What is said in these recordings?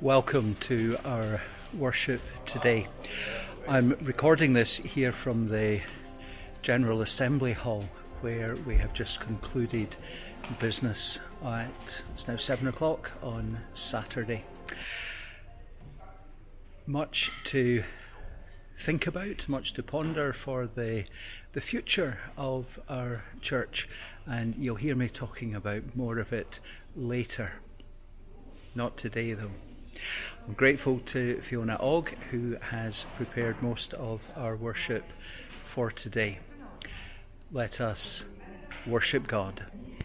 Welcome to our worship today. I'm recording this here from the General Assembly Hall, where we have just concluded business it's now 7 o'clock on Saturday. Much to think about, much to ponder for the future of our church, and you'll hear me talking about more of it later. Not today though. I'm grateful to Fiona Ogg, who has prepared most of our worship for today. Let us worship God.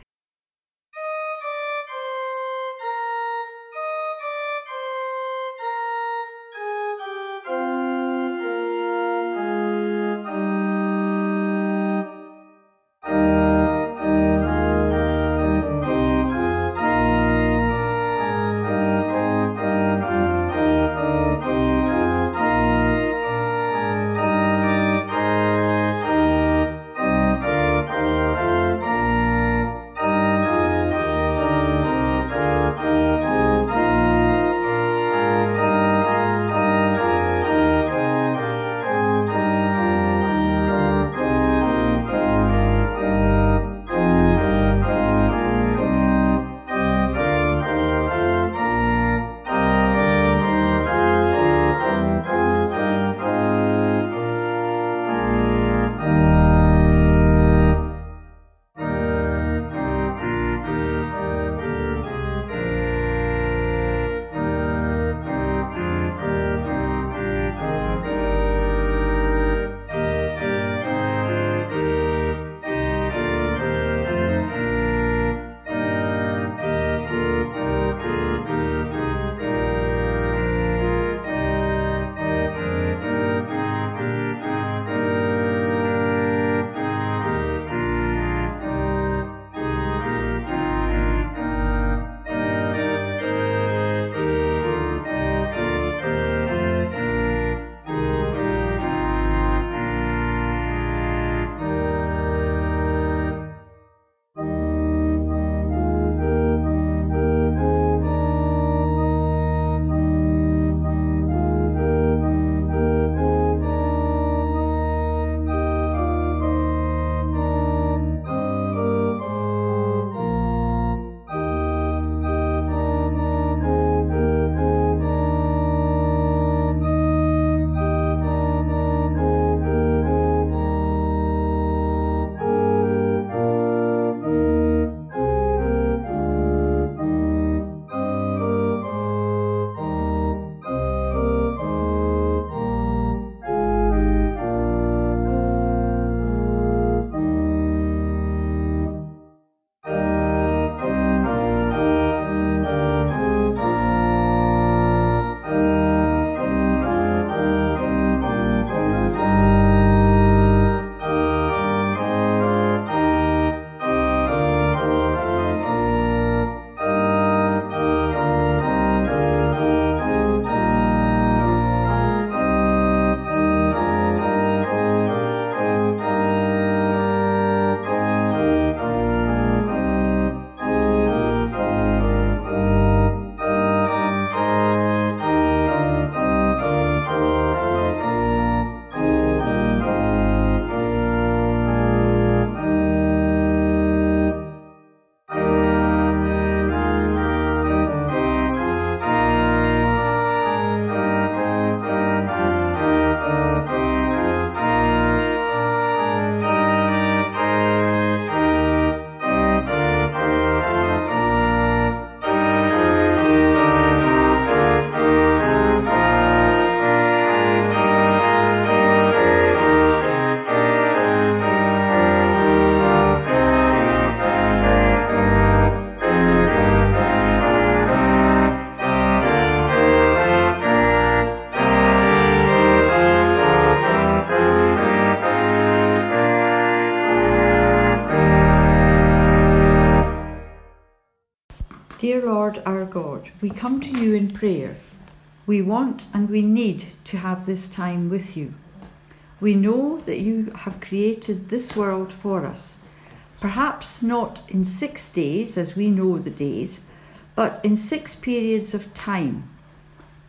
Dear Lord our God, we come to you in prayer. We want and we need to have this time with you. We know that you have created this world for us, perhaps not in 6 days as we know the days, but in 6 periods of time.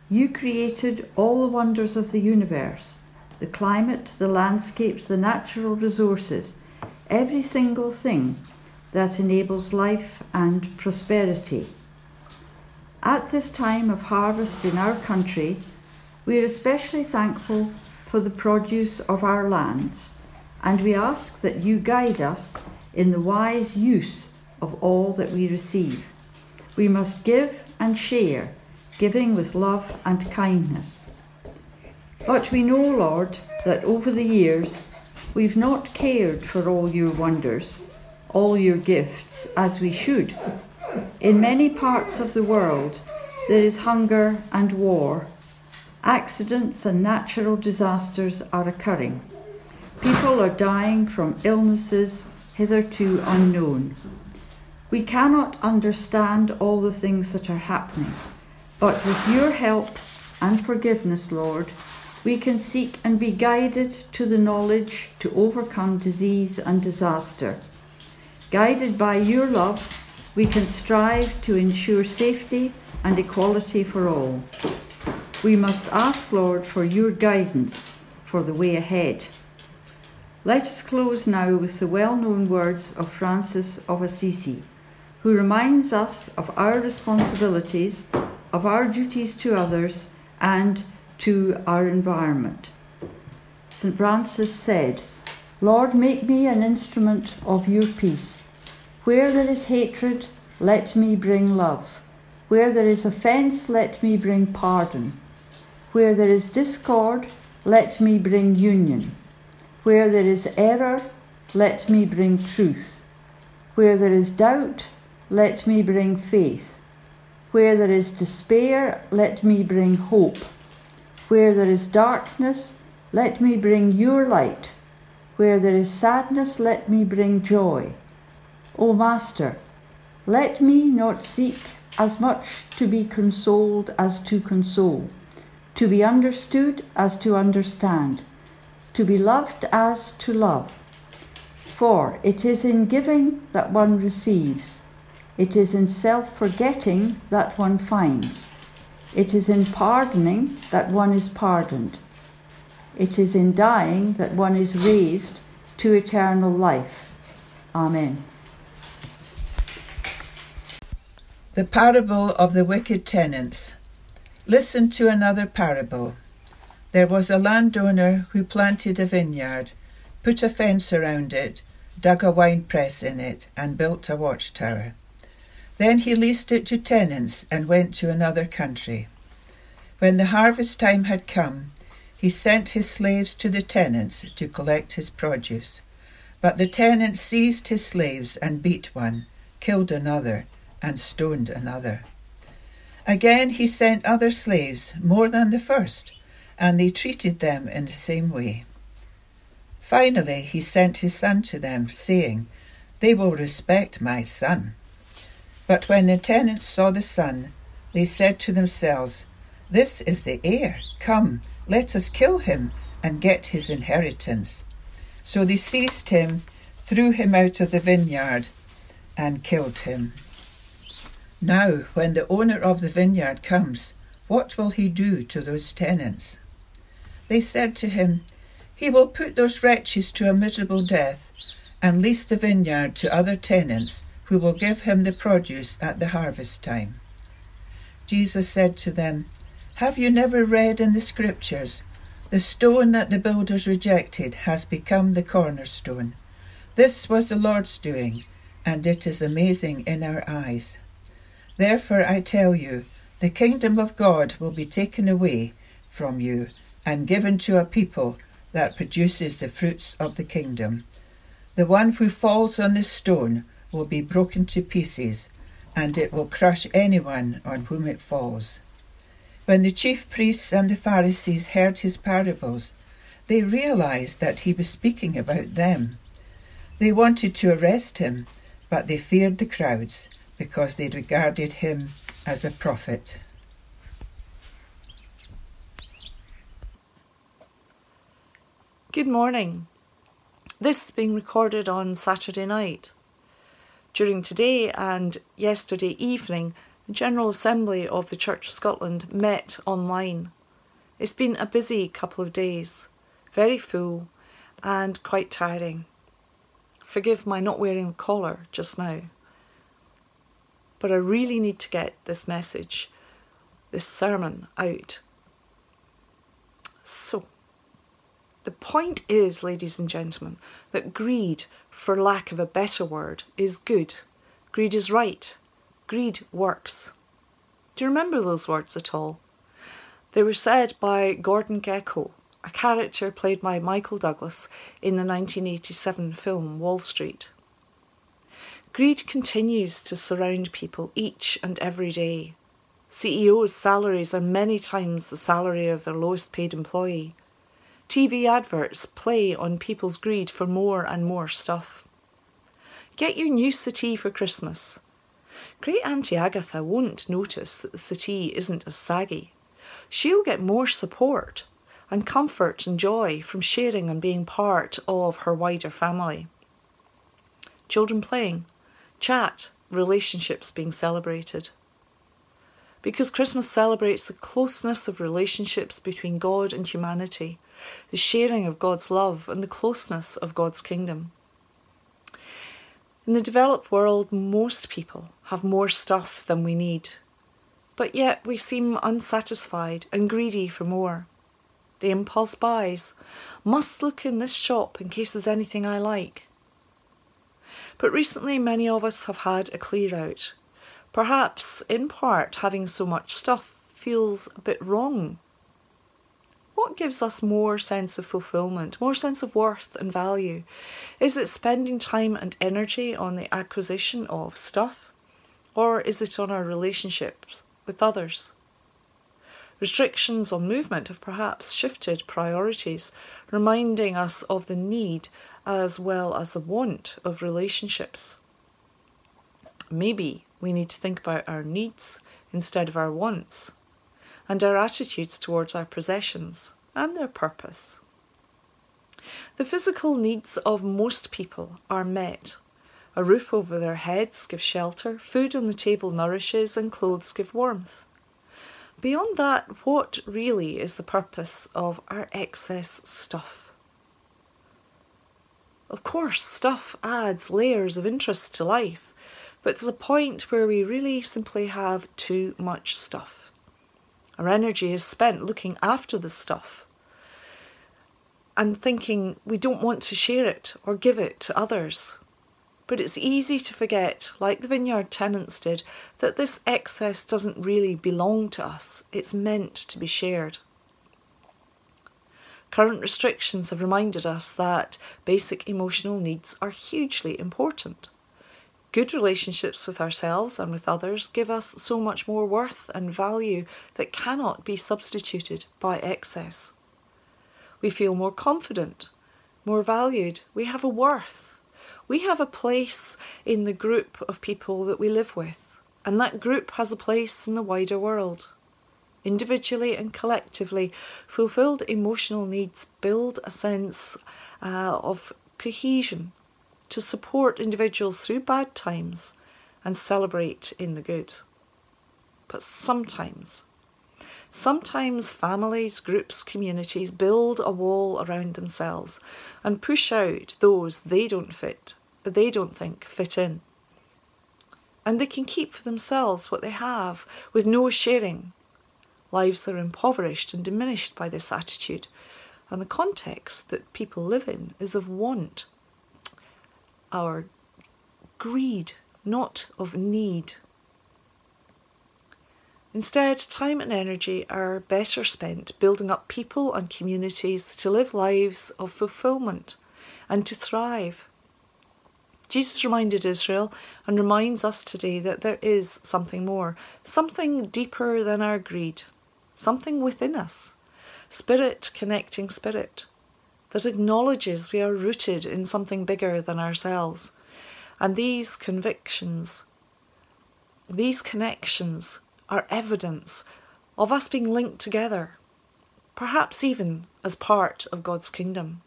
You created all the wonders of the universe, the climate, the landscapes, the natural resources, every single thing that enables life and prosperity. At this time of harvest in our country, we are especially thankful for the produce of our lands, and we ask that you guide us in the wise use of all that we receive. We must give and share, giving with love and kindness. But we know, Lord, that over the years we've not cared for all your wonders, all your gifts, as we should. In many parts of the world there is hunger and war. Accidents and natural disasters are occurring. People are dying from illnesses hitherto unknown. We cannot understand all the things that are happening, but with your help and forgiveness, Lord, we can seek and be guided to the knowledge to overcome disease and disaster. Guided by your love, we can strive to ensure safety and equality for all. We must ask, Lord, for your guidance for the way ahead. Let us close now with the well-known words of Francis of Assisi, who reminds us of our responsibilities, of our duties to others, and to our environment. St. Francis said, "Lord, make me an instrument of your peace. Where there is hatred, let me bring love. Where there is offence, let me bring pardon. Where there is discord, let me bring union. Where there is error, let me bring truth. Where there is doubt, let me bring faith. Where there is despair, let me bring hope. Where there is darkness, let me bring your light. Where there is sadness, let me bring joy. O Master, let me not seek as much to be consoled as to console, to be understood as to understand, to be loved as to love. For it is in giving that one receives. It is in self-forgetting that one finds. It is in pardoning that one is pardoned. It is in dying that one is raised to eternal life. Amen." The parable of the wicked tenants. Listen to another parable. There was a landowner who planted a vineyard, put a fence around it, dug a wine press in it, and built a watchtower. Then he leased it to tenants and went to another country. When the harvest time had come, he sent his slaves to the tenants to collect his produce. But the tenants seized his slaves and beat one, killed another, and stoned another. Again he sent other slaves, more than the first, and they treated them in the same way. Finally he sent his son to them, saying, "They will respect my son." But when the tenants saw the son, they said to themselves, "This is the heir. Come, let us kill him and get his inheritance." So they seized him, threw him out of the vineyard, and killed him. Now, when the owner of the vineyard comes, what will he do to those tenants? They said to him, "He will put those wretches to a miserable death and lease the vineyard to other tenants who will give him the produce at the harvest time." Jesus said to them, "Have you never read in the Scriptures, 'The stone that the builders rejected has become the cornerstone'? This was the Lord's doing, and it is amazing in our eyes. Therefore I tell you, the kingdom of God will be taken away from you and given to a people that produces the fruits of the kingdom. The one who falls on this stone will be broken to pieces, and it will crush anyone on whom it falls." When the chief priests and the Pharisees heard his parables, they realized that he was speaking about them. They wanted to arrest him, but they feared the crowds because they regarded him as a prophet. Good morning. This is being recorded on Saturday night. During today and yesterday evening, The General Assembly of the Church of Scotland met online. It's been a busy couple of days, very full and quite tiring. Forgive my not wearing a collar just now. But I really need to get this message, this sermon out. So, the point is, ladies and gentlemen, that greed, for lack of a better word, is good. Greed is right. Greed works. Do you remember those words at all? They were said by Gordon Gekko, a character played by Michael Douglas in the 1987 film Wall Street. Greed continues to surround people each and every day. CEOs' salaries are many times the salary of their lowest paid employee. TV adverts play on people's greed for more and more stuff. Get your new settee for Christmas. Great Auntie Agatha won't notice that the settee isn't as saggy. She'll get more support and comfort and joy from sharing and being part of her wider family. Children playing, chat, relationships being celebrated. Because Christmas celebrates the closeness of relationships between God and humanity, the sharing of God's love and the closeness of God's kingdom. In the developed world, most people have more stuff than we need, but yet we seem unsatisfied and greedy for more. The impulse buys, must look in this shop in case there's anything I like. But recently many of us have had a clear out. Perhaps, in part, having so much stuff feels a bit wrong. What gives us more sense of fulfilment, more sense of worth and value? Is it spending time and energy on the acquisition of stuff? Or is it on our relationships with others? Restrictions on movement have perhaps shifted priorities, reminding us of the need as well as the want of relationships. Maybe we need to think about our needs instead of our wants, and our attitudes towards our possessions and their purpose. The physical needs of most people are met. A roof over their heads gives shelter, food on the table nourishes, and clothes give warmth. Beyond that, what really is the purpose of our excess stuff? Of course, stuff adds layers of interest to life, but there's a point where we really simply have too much stuff. Our energy is spent looking after the stuff and thinking we don't want to share it or give it to others. But it's easy to forget, like the vineyard tenants did, that this excess doesn't really belong to us. It's meant to be shared. Current restrictions have reminded us that basic emotional needs are hugely important. Good relationships with ourselves and with others give us so much more worth and value that cannot be substituted by excess. We feel more confident, more valued. We have a worth. We have a place in the group of people that we live with, and that group has a place in the wider world. Individually and collectively, fulfilled emotional needs build a sense of cohesion to support individuals through bad times and celebrate in the good. But sometimes families, groups, communities build a wall around themselves and push out those they don't think fit in. And they can keep for themselves what they have with no sharing. Lives are impoverished and diminished by this attitude, and the context that people live in is of want. Our greed, not of need. Instead, time and energy are better spent building up people and communities to live lives of fulfilment and to thrive. Jesus reminded Israel and reminds us today that there is something more, something deeper than our greed, something within us, spirit connecting spirit, that acknowledges we are rooted in something bigger than ourselves. And these connections are evidence of us being linked together, perhaps even as part of God's kingdom.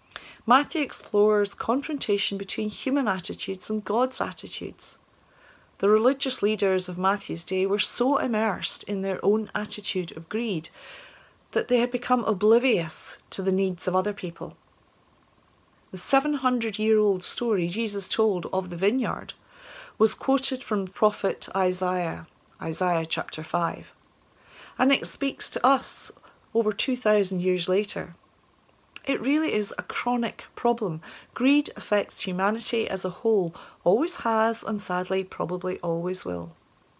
Matthew explores confrontation between human attitudes and God's attitudes. The religious leaders of Matthew's day were so immersed in their own attitude of greed that they had become oblivious to the needs of other people. The 700-year-old story Jesus told of the vineyard was quoted from the prophet Isaiah chapter 5. And it speaks to us over 2,000 years later. It really is a chronic problem. Greed affects humanity as a whole, always has, and sadly probably always will.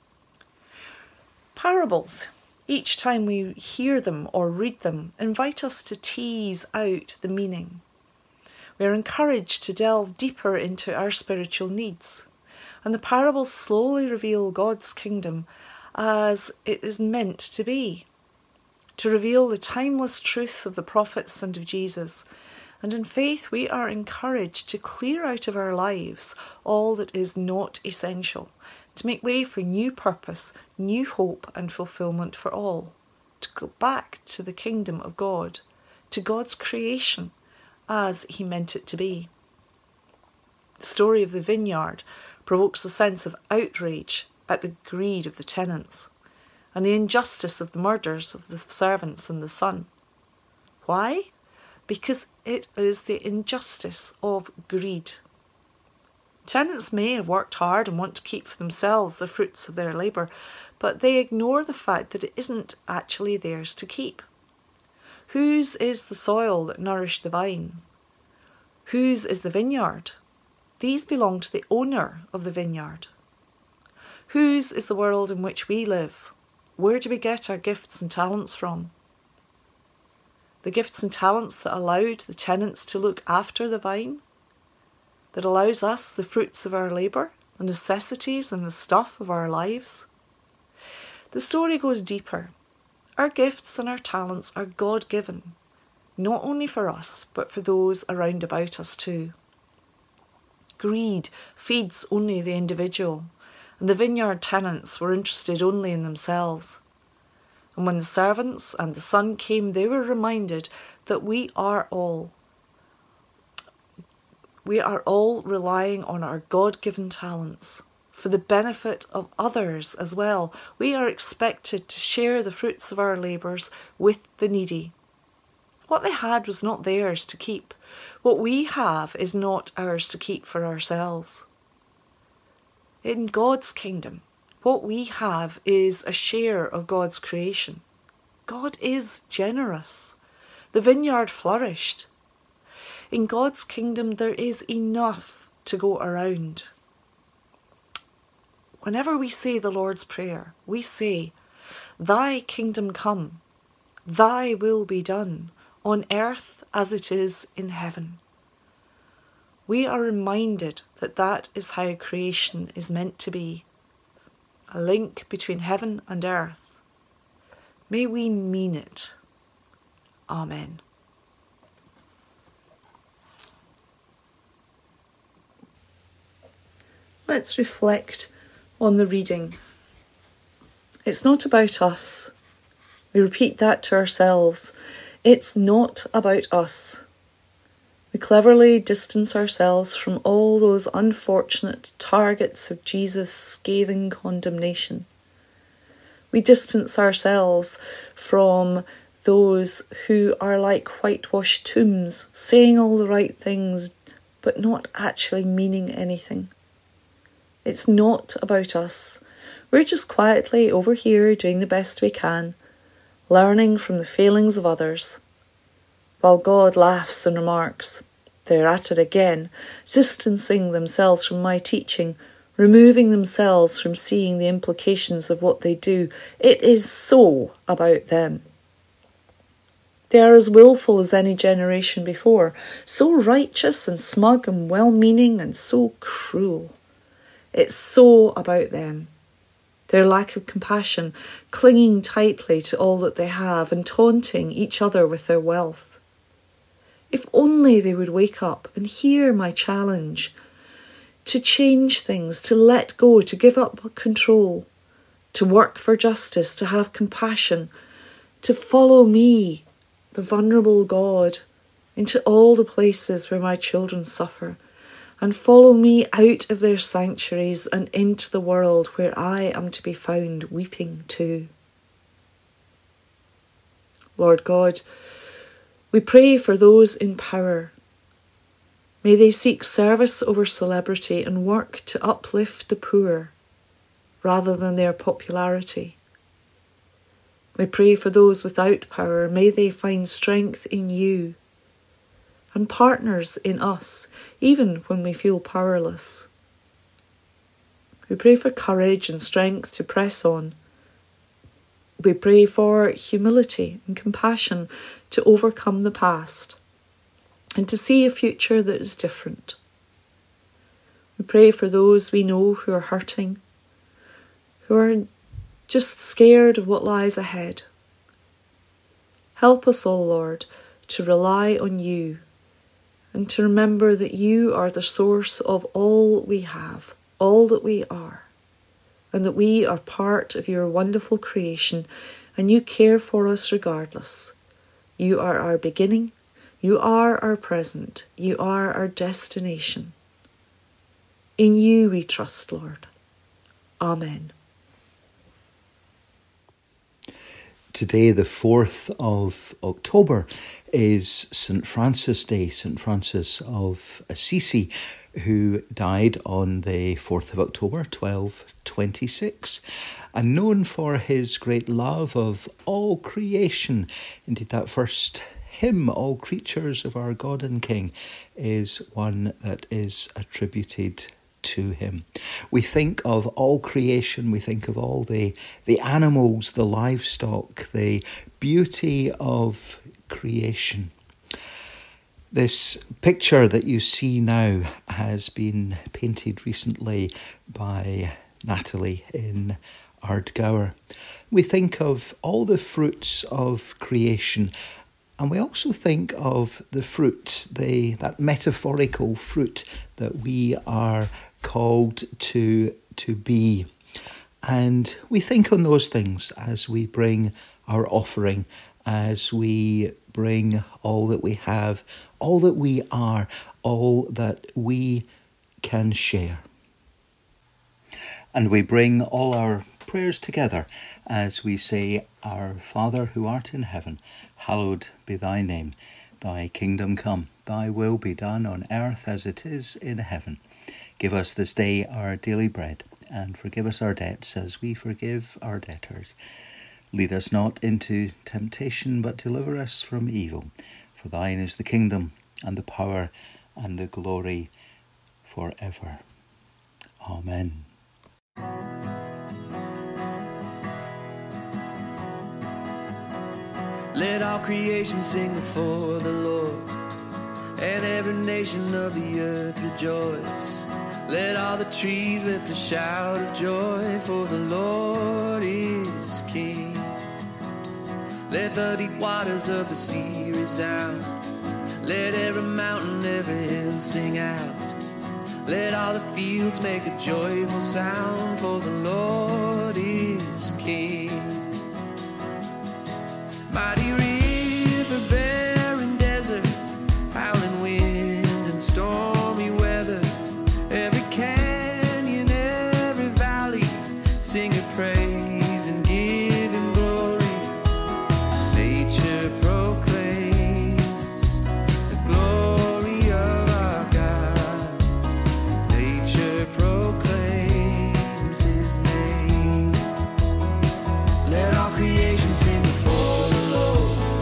Parables, each time we hear them or read them, invite us to tease out the meaning. We are encouraged to delve deeper into our spiritual needs, and the parables slowly reveal God's kingdom as it is meant to be, to reveal the timeless truth of the prophets and of Jesus. And in faith we are encouraged to clear out of our lives all that is not essential, to make way for new purpose, new hope and fulfilment for all, to go back to the kingdom of God, to God's creation as he meant it to be. The story of the vineyard provokes a sense of outrage at the greed of the tenants and the injustice of the murders of the servants and the son. Why? Because it is the injustice of greed. Tenants may have worked hard and want to keep for themselves the fruits of their labour, but they ignore the fact that it isn't actually theirs to keep. Whose is the soil that nourished the vines? Whose is the vineyard? These belong to the owner of the vineyard. Whose is the world in which we live? Where do we get our gifts and talents from? The gifts and talents that allowed the tenants to look after the vine? That allows us the fruits of our labour, the necessities and the stuff of our lives? The story goes deeper. Our gifts and our talents are God-given, not only for us, but for those around about us too. Greed feeds only the individual, and the vineyard tenants were interested only in themselves. And when the servants and the son came, they were reminded that we are all relying on our God-given talents for the benefit of others as well. We are expected to share the fruits of our labours with the needy. What they had was not theirs to keep. What we have is not ours to keep for ourselves. In God's kingdom, what we have is a share of God's creation. God is generous. The vineyard flourished. In God's kingdom, there is enough to go around. Whenever we say the Lord's Prayer, we say, "Thy kingdom come, thy will be done, on earth as it is in heaven." We are reminded that that is how creation is meant to be, a link between heaven and earth. May we mean it. Amen. Let's reflect on the reading. It's not about us. We repeat that to ourselves. It's not about us. We cleverly distance ourselves from all those unfortunate targets of Jesus' scathing condemnation. We distance ourselves from those who are like whitewashed tombs, saying all the right things, but not actually meaning anything. It's not about us. We're just quietly over here doing the best we can, learning from the failings of others, while God laughs and remarks, "They're at it again," distancing themselves from my teaching, removing themselves from seeing the implications of what they do. It is so about them. They are as willful as any generation before, so righteous and smug and well-meaning and so cruel. It's so about them. Their lack of compassion, clinging tightly to all that they have and taunting each other with their wealth. If only they would wake up and hear my challenge to change things, to let go, to give up control, to work for justice, to have compassion, to follow me, the vulnerable God, into all the places where my children suffer, and follow me out of their sanctuaries and into the world where I am to be found weeping too. Lord God, we pray for those in power. May they seek service over celebrity and work to uplift the poor rather than their popularity. We pray for those without power. May they find strength in you and partners in us, even when we feel powerless. We pray for courage and strength to press on. We pray for humility and compassion to overcome the past and to see a future that is different. We pray for those we know who are hurting, who are just scared of what lies ahead. Help us all, Lord, to rely on you and to remember that you are the source of all we have, all that we are, and that we are part of your wonderful creation and you care for us regardless. You are our beginning, you are our present, you are our destination. In you we trust, Lord. Amen. Today, the 4th of October, is St. Francis Day, St. Francis of Assisi, who died on the 4th of October, 1226, and known for his great love of all creation. Indeed, that first hymn, All Creatures of Our God and King, is one that is attributed to him. We think of all creation, we think of all the animals, the livestock, the beauty of creation. This picture that you see now has been painted recently by Natalie in Ardgour. We think of all the fruits of creation, and we also think of the fruit, that metaphorical fruit that we are called to be. And we think on those things as we bring our offering, as we bring all that we have, all that we are, all that we can share. And we bring all our prayers together as we say, Our Father who art in heaven, hallowed be thy name. Thy kingdom come, thy will be done on earth as it is in heaven. Give us this day our daily bread, and forgive us our debts as we forgive our debtors. Lead us not into temptation, but deliver us from evil. For thine is the kingdom, and the power, and the glory forever. Amen. Let all creation sing before the Lord, and every nation of the earth rejoice. Let all the trees lift a shout of joy, for the Lord is King. Let the deep waters of the sea resound. Let every mountain, every hill sing out. Let all the fields make a joyful sound, for the Lord is King. Mighty river, barren desert, howling wind and stormy weather. Every canyon, every valley, sing your praise and give him glory. Nature proclaims the glory of our God. Nature proclaims his name. Let all creation sing before the Lord,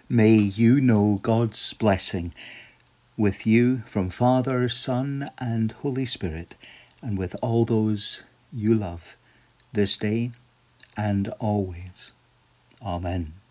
May you know God's blessing with you from Father, Son and Holy Spirit, and with all those you love, this day and always. Amen.